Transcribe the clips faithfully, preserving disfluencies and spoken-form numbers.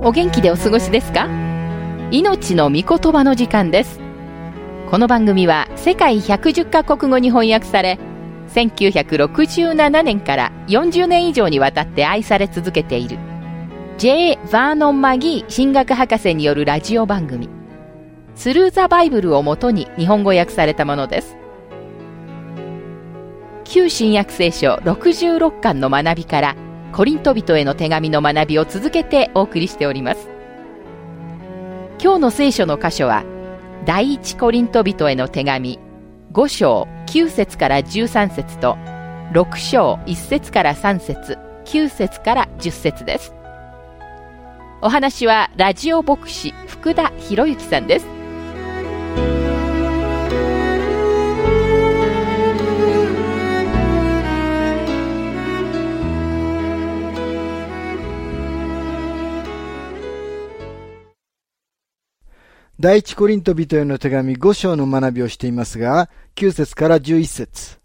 お元気でお過ごしですか？命の御言葉の時間です。この番組は世界ひゃくじゅっカ国語に翻訳され、せんきゅうひゃくろくじゅうななねんからよんじゅうねん以上にわたって愛され続けている ジェイ・ヴァーノン・マギー神学博士によるラジオ番組スルー・ザ・バイブルをもとに日本語訳されたものです。旧新約聖書ろくじゅうろっかんの学びからコリント人への手紙の学びを続けてお送りしております。今日の聖書の箇所は第一コリント人への手紙ご章きゅう節からじゅうさん節とろく章いち節からさん節きゅう節からじゅっ節です。お話はラジオ牧師福田博之さんです。 第一コリント人への手紙ご章の学びをしていますが、きゅう節からじゅういち節。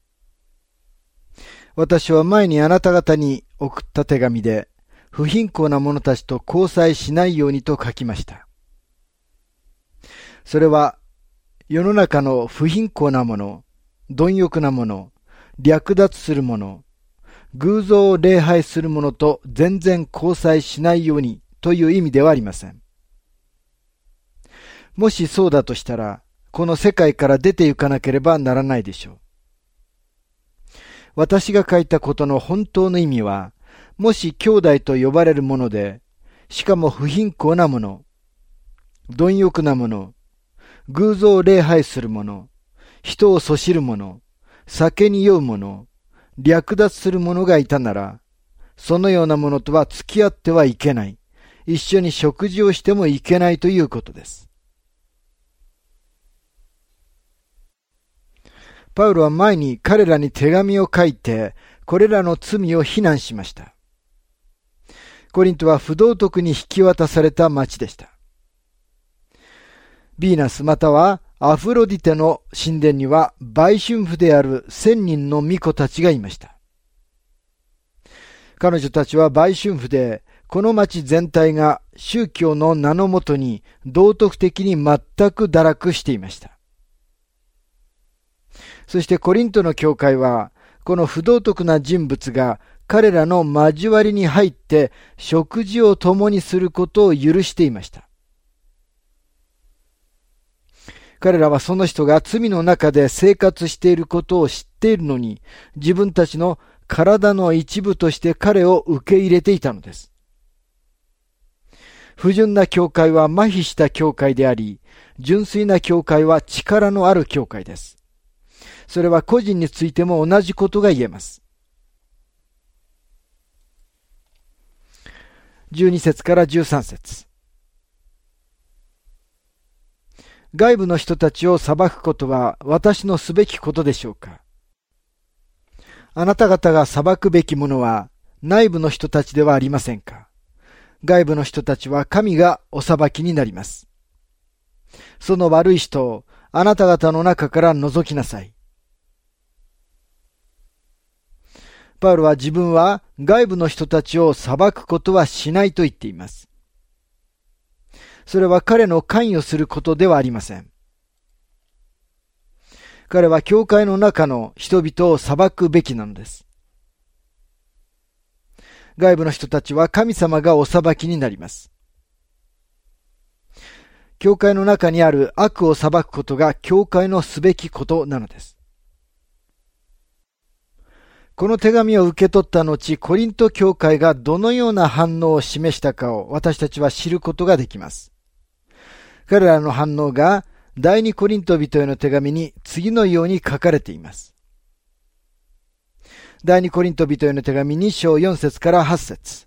私は前にあなた方に送った手紙で、不貧困な者たちと交際しないようにと書きました。それは、世の中の不貧困な者、貪欲な者、略奪する者、偶像を礼拝する者と全然交際しないようにという意味ではありません。もしそうだとしたら、この世界から出て行かなければならないでしょう。私が書いたことの本当の意味は、もし兄弟と呼ばれるもので、しかも不貧困なもの、貪欲なもの、偶像を礼拝するもの、人をそしるもの、酒に酔うもの、略奪する者がいたなら、そのようなものとは付き合ってはいけない、一緒に食事をしてもいけないということです。パウロは前に彼らに手紙を書いて、これらの罪を非難しました。コリントは不道徳に引き渡された町でした。ヴィーナスまたはアフロディテの神殿には売春婦である千人の巫女たちがいました。彼女たちは売春婦で、この町全体が宗教の名のもとに道徳的に全く堕落していました。そしてコリントの教会は、この不道徳な人物が彼らの交わりに入って食事を共にすることを許していました。彼らはその人が罪の中で生活していることを知っているのに、自分たちの体の一部として彼を受け入れていたのです。不純な教会は麻痺した教会であり、純粋な教会は力のある教会です。それは個人についても同じことが言えます。じゅうに節からじゅうさん節。外部の人たちを裁くことは私のすべきことでしょうか。あなた方が裁くべきものは内部の人たちではありませんか。外部の人たちは神がお裁きになります。その悪い人をあなた方の中から除きなさい。パウロは自分は外部の人たちを裁くことはしないと言っています。それは彼の関与することではありません。彼は教会の中の人々を裁くべきなのです。外部の人たちは神様がお裁きになります。教会の中にある悪を裁くことが教会のすべきことなのです。この手紙を受け取った後、コリント教会がどのような反応を示したかを私たちは知ることができます。彼らの反応が第二コリント人への手紙に次のように書かれています。第二コリント人への手紙に章よん節からはち節。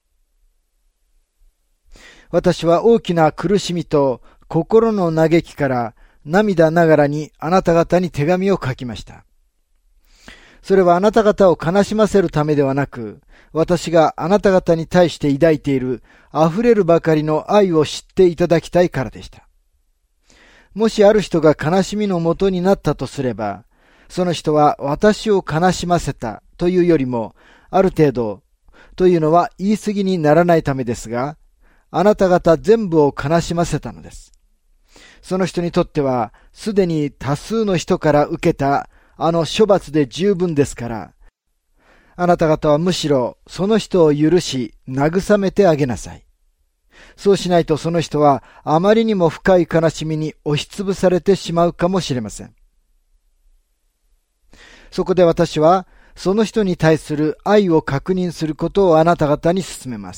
私は大きな苦しみと心の嘆きから涙ながらにあなた方に手紙を書きました。それはあなた方を悲しませるためではなく、私があなた方に対して抱いている溢れるばかりの愛を知っていただきたいからでした。もしある人が悲しみのもとになったとすれば、その人は私を悲しませたというよりも、ある程度というのは言い過ぎにならないためですが、 あなた方全部を悲しませたのです。その人にとっては、すでに多数の人から受けたあの処罰で十分ですから、あなた方はむしろその人を許し、慰めてあげなさい。そうしないとその人はあまりにも深い悲しみに押しつぶされてしまうかもしれません。そこで私は、その人に対する愛を確認することをあなた方に勧めます。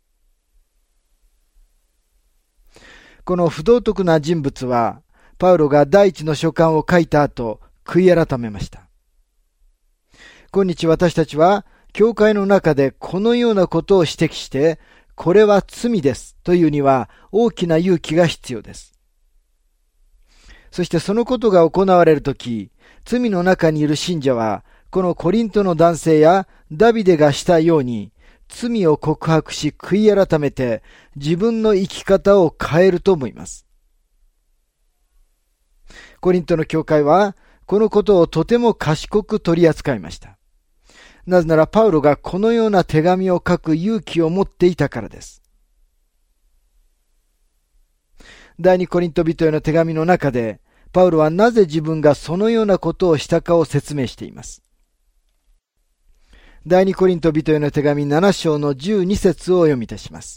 この不道徳な人物は、パウロが第一の書簡を書いた後、悔い改めました。今日私たちは、教会の中でこのようなことを指摘して、これは罪ですというには大きな勇気が必要です。そしてそのことが行われるとき、罪の中にいる信者は、このコリントの男性やダビデがしたように、罪を告白し悔い改めて自分の生き方を変えると思います。コリントの教会は、このことをとても賢く取り扱いました。なぜならパウロがこのような手紙を書く勇気を持っていたからです。第二コリント人への手紙の中で、パウロはなぜ自分がそのようなことをしたかを説明しています。第二コリント人への手紙なな章のじゅうに節を読み出します。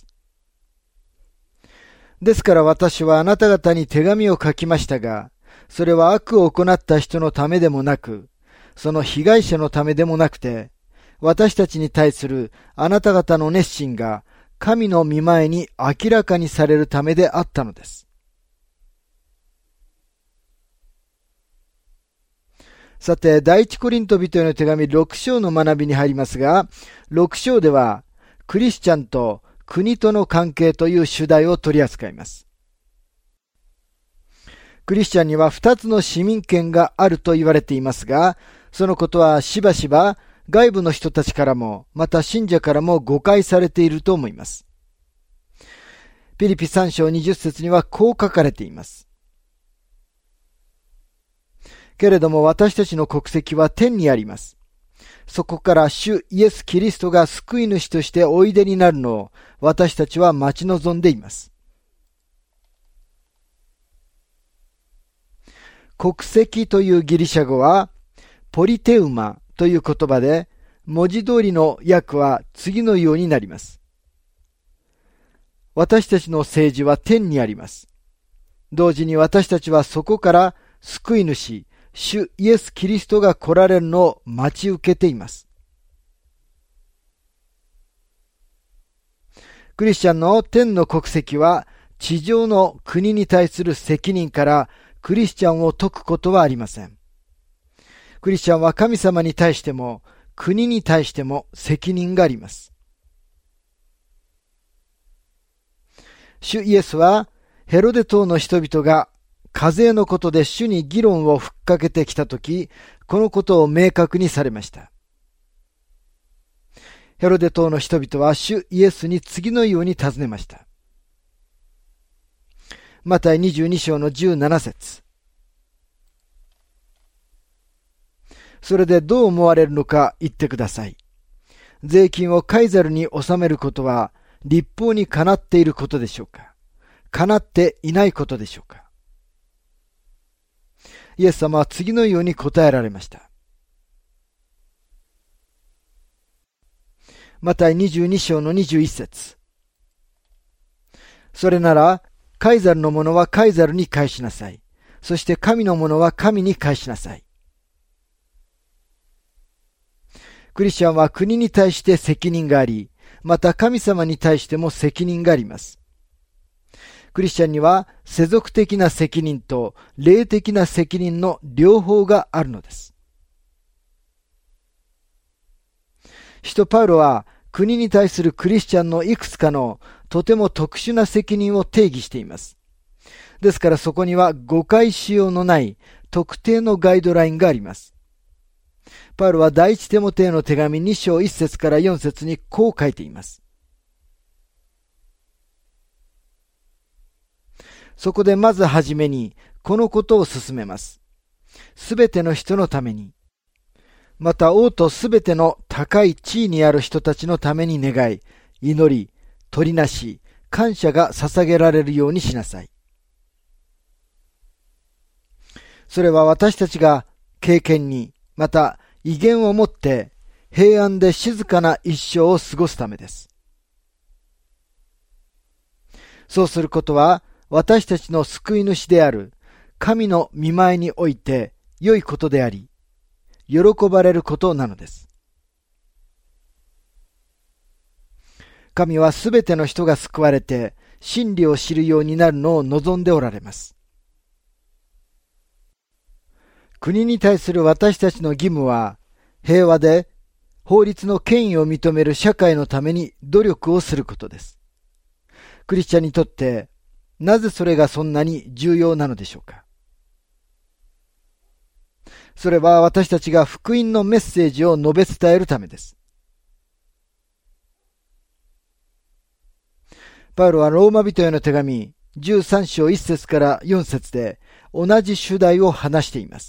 ですから私はあなた方に手紙を書きましたが、それは悪を行った人のためでもなく、その被害者のためでもなくて、私たちに対するあなた方の熱心が神の御前に明らかにされるためであったのです。さて、第一コリント人への手紙ろく章の学びに入りますが、ろく章ではクリスチャンと国との関係という主題を取り扱います。クリスチャンには二つの市民権があると言われていますが、そのことはしばしば外部の人たちからも、また信者からも誤解されていると思います。ピリピさん章にじゅう節にはこう書かれています。けれども私たちの国籍は天にあります。そこから主イエス・キリストが救い主としておいでになるのを私たちは待ち望んでいます。国籍というギリシャ語はポリテウマという言葉で、文字通りの訳は次のようになります。私たちの政治は天にあります。同時に私たちはそこから救い主、主イエス・キリストが来られるのを待ち受けています。クリスチャンの天の国籍は地上の国に対する責任からクリスチャンを解くことはありません。クリスチャンは神様に対しても国に対しても責任があります。主イエスはヘロデ島の人々が課税のことで主に議論をふっかけてきたとき、このことを明確にされました。ヘロデ島の人々は主イエスに次のように尋ねました。マタイにじゅうに章のじゅうなな節。それでどう思われるのか言ってください。税金をカイザルに納めることは律法にかなっていることでしょうか、かなっていないことでしょうか。イエス様は次のように答えられました。マタイにじゅうに章のにじゅういち節。それならカイザルのものはカイザルに返しなさい。そして神のものは神に返しなさい。クリスチャンは国に対して責任があり、また神様に対しても責任があります。クリスチャンには世俗的な責任と霊的な責任の両方があるのです。使徒パウロは国に対するクリスチャンのいくつかのとても特殊な責任を定義しています。ですからそこには誤解しようのない特定のガイドラインがあります。パウロは第一テモテへの手紙に章いち節からよん節にこう書いています。そこでまずはじめにこのことを進めます。すべての人のために、また王とすべての高い地位にある人たちのために願い、祈り、取りなし、 感謝が捧げられるようにしなさい。それは私たちが経験に、また威厳を持って平安で静かな一生を過ごすためです。そうすることは私たちの救い主である神の御前において良いことであり、喜ばれることなのです。神はすべての人が救われて真理を知るようになるのを望んでおられます。国に対する私たちの義務は、平和で法律の権威を認める社会のために努力をすることです。クリスチャンにとって、なぜそれがそんなに重要なのでしょうか。それは私たちが福音のメッセージを述べ伝えるためです。パウロはローマ人への手紙じゅうさん章いち節からよん節で同じ主題を話しています。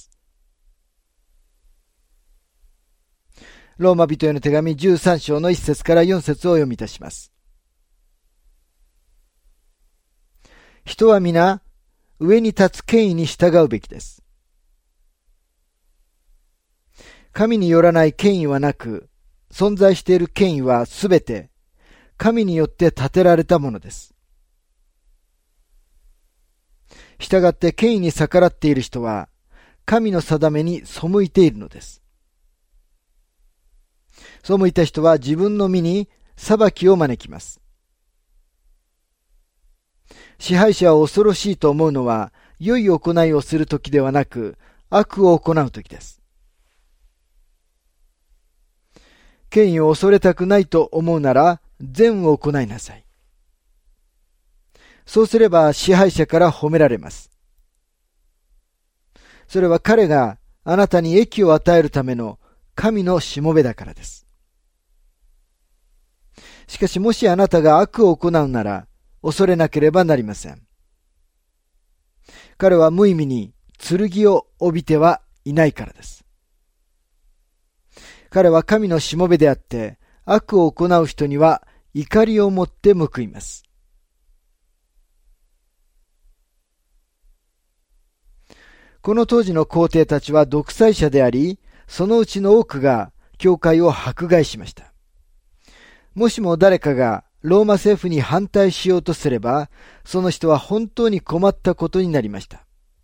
ローマ人への手紙じゅうさん章のいち節からよん節を読み出します。人は皆上に立つ権威に従うべきです。神によらない権威はなく、存在している権威はすべて神によって立てられたものです。したがって権威に逆らっている人は神の定めに背いているのです。背いた人は自分の身に裁きを招きます。支配者を恐ろしいと思うのは良い行いをするときではなく悪を行うときです。権威を恐れたくないと思うなら善を行いなさい。そうすれば支配者から褒められます。それは彼があなたに益を与えるための神のしもべだからです。しかしもしあなたが悪を行うなら恐れなければなりません。彼は無意味に剣を帯びてはいないからです。彼は神のしもべであって悪を行う人には怒りをもって報います。この当時の皇帝たちは独裁者であり、そのうちの多くが教会を迫害しました。もしも誰かがローマ政府に反対しようとすれば、その人は本当に困ったことになりました。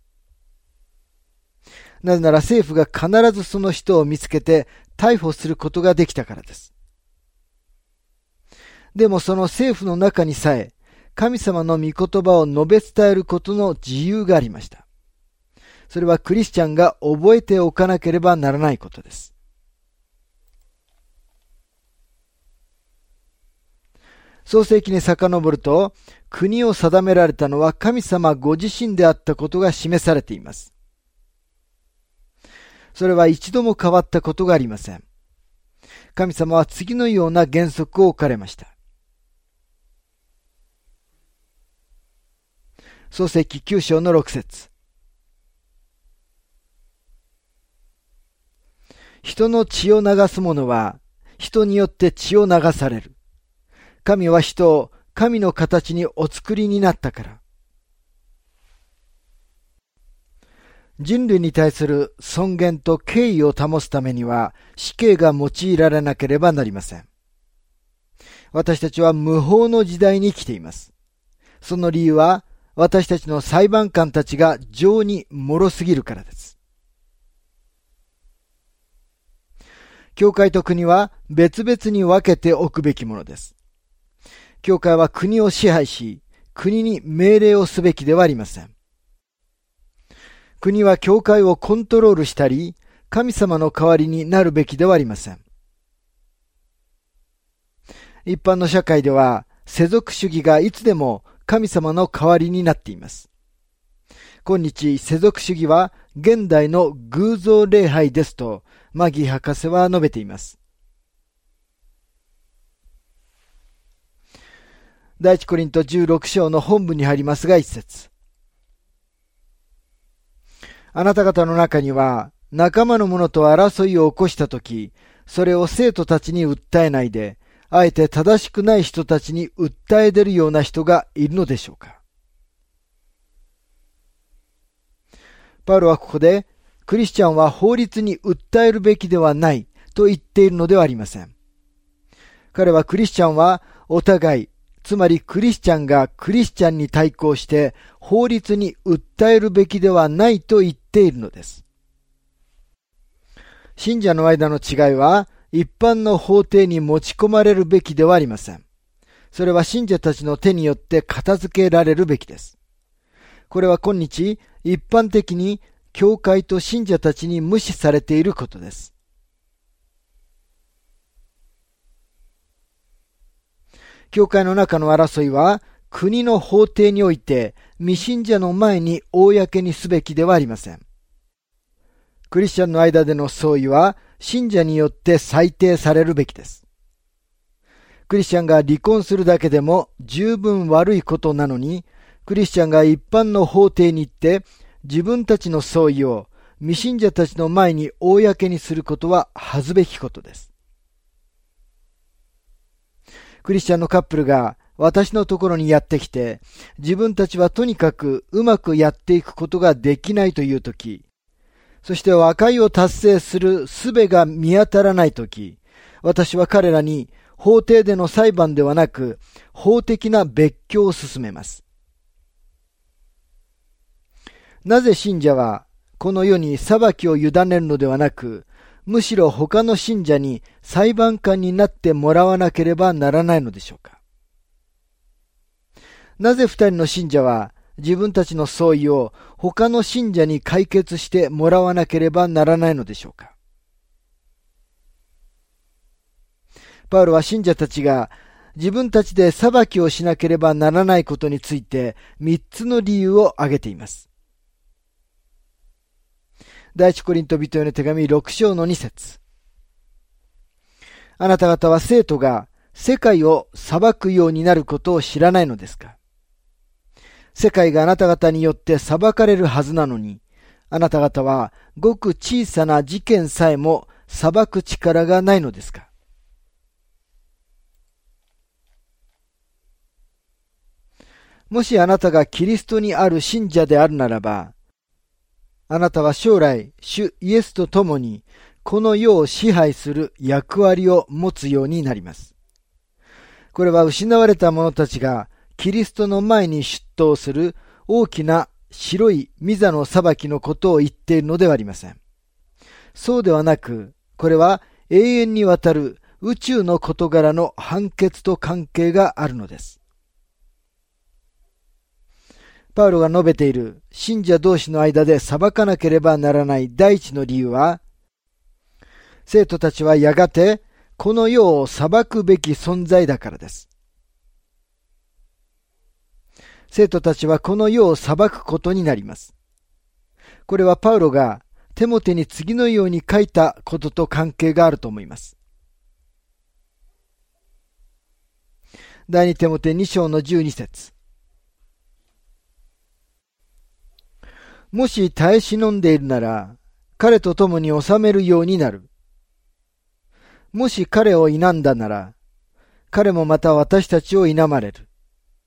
なぜなら政府が必ずその人を見つけて逮捕することができたからです。でもその政府の中にさえ、神様の御言葉を述べ伝えることの自由がありました。それはクリスチャンが覚えておかなければならないことです。創世記に遡ると、国を定められたのは神様ご自身であったことが示されています。それは一度も変わったことがありません。神様は次のような原則を置かれました。創世記きゅう章のろく節。人の血を流す者は人によって血を流される。神は人を神の形にお作りになったから。人類に対する尊厳と敬意を保つためには死刑が用いられなければなりません。私たちは無法の時代に生きています。その理由は私たちの裁判官たちが情に脆すぎるからです。教会と国は別々に分けておくべきものです。教会は国を支配し、国に命令をすべきではありません。国は教会をコントロールしたり、神様の代わりになるべきではありません。一般の社会では、世俗主義がいつでも神様の代わりになっています。今日、世俗主義は現代の偶像礼拝ですと、マギー博士は述べています。第一コリントじゅうろく章の本文に入りますが一節。あなた方の中には仲間の者と争いを起こしたとき、それを生徒たちに訴えないで、 あえて正しくない人たちに訴え出るような人がいるのでしょうか。パウロはここで、クリスチャンは法律に訴えるべきではないと言っているのではありません。彼はクリスチャンはお互い、つまりクリスチャンがクリスチャンに対抗して法律に訴えるべきではないと言っているのです。信者の間の違いは一般の法廷に持ち込まれるべきではありません。それは信者たちの手によって片付けられるべきです。これは今日一般的に教会と信者たちに無視されていることです。教会の中の争いは国の法廷において未信者の前に公にすべきではありません。クリスチャンの間での相違は信者によって裁定されるべきです。クリスチャンが離婚するだけでも十分悪いことなのに、クリスチャンが一般の法廷に行って自分たちの相違を未信者たちの前に公にすることは恥ずべきことです。クリスチャンのカップルが私のところにやってきて、自分たちはとにかくうまくやっていくことができないというとき、そして和解を達成する術が見当たらないとき、私は彼らに法廷での裁判ではなく、法的な別居を進めます。なぜ信者はこの世に裁きを委ねるのではなく、むしろ他の信者に裁判官になってもらわなければならないのでしょうか。なぜ二人の信者は自分たちの相違を他の信者に解決してもらわなければならないのでしょうか。パウロは信者たちが自分たちで裁きをしなければならないことについて三つの理由を挙げています。第一コリント人への手紙六章の二節。あなた方は生徒が世界を裁くようになることを知らないのですか。世界があなた方によって裁かれるはずなのに、あなた方はごく小さな事件さえも裁く力がないのですか。もしあなたがキリストにある信者であるならば、あなたは将来、主イエスと共にこの世を支配する役割を持つようになります。これは失われた者たちがキリストの前に出頭する大きな白い御座の裁きのことを言っているのではありません。そうではなく、これは永遠にわたる宇宙の事柄の判決と関係があるのです。パウロが述べている信者同士の間で裁かなければならない第一の理由は、生徒たちはやがてこの世を裁くべき存在だからです。生徒たちはこの世を裁くことになります。これはパウロがテモテに次のように書いたことと関係があると思います。第二テモテに章のじゅうに節。もし耐え忍んでいるなら、彼と共に治めるようになる。もし彼を否んだなら、彼もまた私たちを否まれる。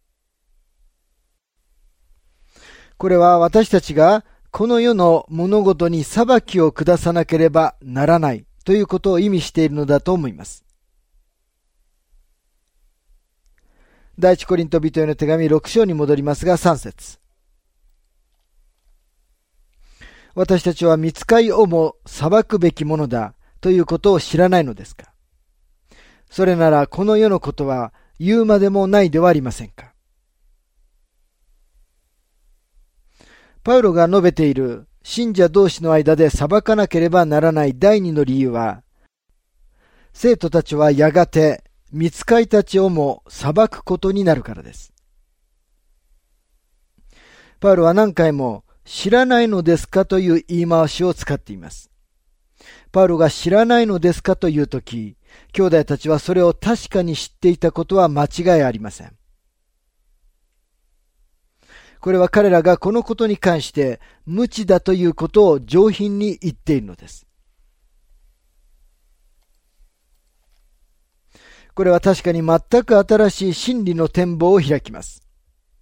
これは私たちがこの世の物事に裁きを下さなければならないということを意味しているのだと思います。第一コリント人への手紙六章に戻りますが三節。私たちは御使いをも裁くべきものだということを知らないのですか。それならこの世のことは言うまでもないではありませんか。パウロが述べている信者同士の間で裁かなければならない第二の理由は、生徒たちはやがて御使いたちをも裁くことになるからです。パウロは何回も知らないのですかという言い回しを使っています。パウロが知らないのですかというとき、兄弟たちはそれを確かに知っていたことは間違いありません。これは彼らがこのことに関して無知だということを上品に言っているのです。 これは確かに全く新しい真理の展望を開きます。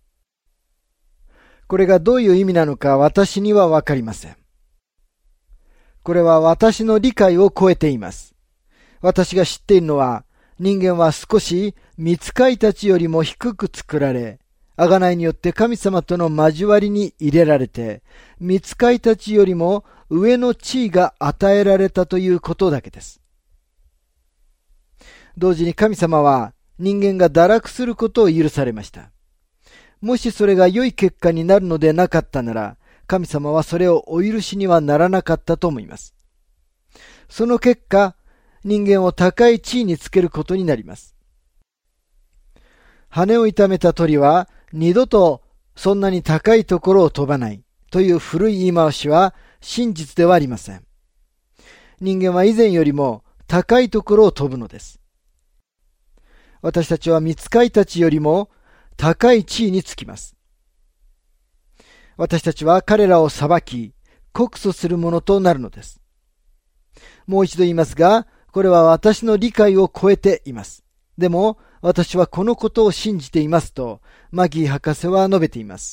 これがどういう意味なのか私にはわかりません。これは私の理解を超えています。私が知っているのは、人間は少し御使いたちよりも低く作られ、贖いによって神様との交わりに入れられて、御使いたちよりも上の地位が与えられたということだけです。同時に神様は人間が堕落することを許されました。もしそれが良い結果になるのでなかったなら、神様はそれをお許しにはならなかったと思います。その結果、人間を高い地位につけることになります。羽を痛めた鳥は二度とそんなに高いところを飛ばないという古い言い回しは真実ではありません。人間は以前よりも高いところを飛ぶのです。私たちは御使いたちよりも高い地位につきます。私たちは彼らを裁き、告訴するものとなるのです。もう一度言いますが、これは私の理解を超えています。でも、私はこのことを信じていますと、マギー博士は述べています。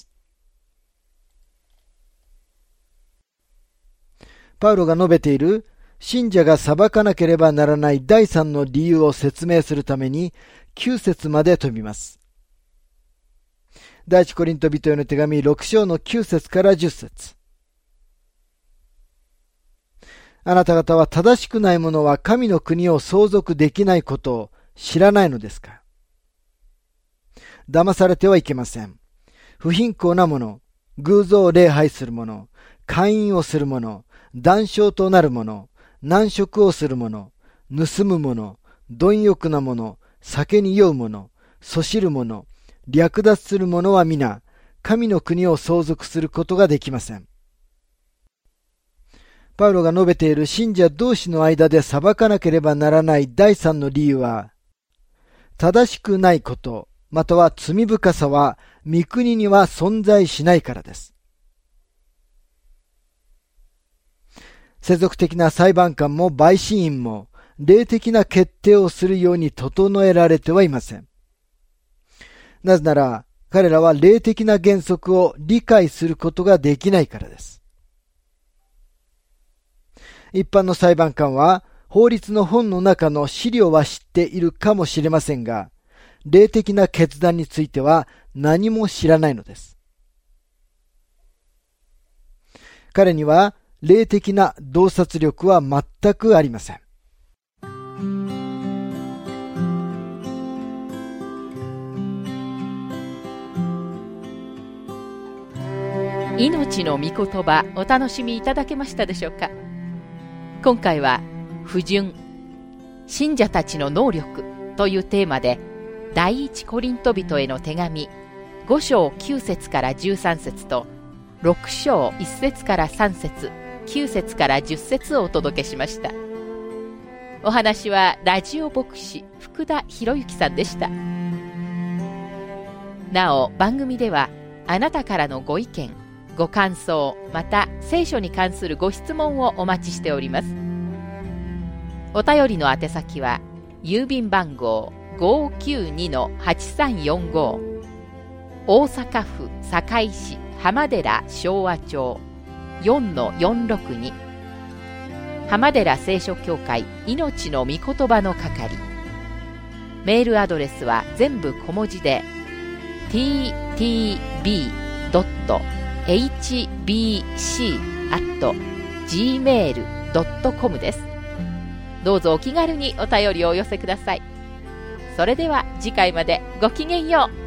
パウロが述べている、信者が裁かなければならない第三の理由を説明するために、きゅう節まで飛びます。第一コリント人への手紙ろく章のきゅう節からじゅっ節。あなた方は正しくない者は神の国を相続できないことを知らないのですか？騙されてはいけません。不貧困な者、偶像を礼拝する者、姦淫をする者、断傷となる者、難食をする者、盗む者、貪欲な者、酒に酔う者、そしる者、略奪する者は皆、神の国を相続することができません。パウロが述べている信者同士の間で裁かなければならない第三の理由は、正しくないこと、または罪深さは、御国には存在しないからです。世俗的な裁判官も陪審員も、霊的な決定をするように整えられてはいません。なぜなら、彼らは霊的な原則を理解することができないからです。一般の裁判官は、法律の本の中の資料は知っているかもしれませんが、霊的な決断については何も知らないのです。彼には霊的な洞察力は全くありません。 命の御言葉、お楽しみいただけましたでしょうか。今回は不純、信者たちの能力というテーマで、第一コリント人への手紙ご章きゅう節からじゅうさん節とろく章いち節からさん節、きゅう節からじゅっ節をお届けしました。お話はラジオ牧師福田博之さんでした。なお番組ではあなたからのご意見、ご感想、また聖書に関するご質問をお待ちしております。お便りの宛先は郵便番号 ごーきゅうにのはちさんよんご 大阪府堺市浜寺昭和町 よんのよんろくに 浜寺聖書協会命の御言葉の係。メールアドレスは全部小文字で ティーティービードットエイチビーシー アット ジーメール ドットコム です。どうぞお気軽にお便りをお寄せください。それでは次回までごきげんよう。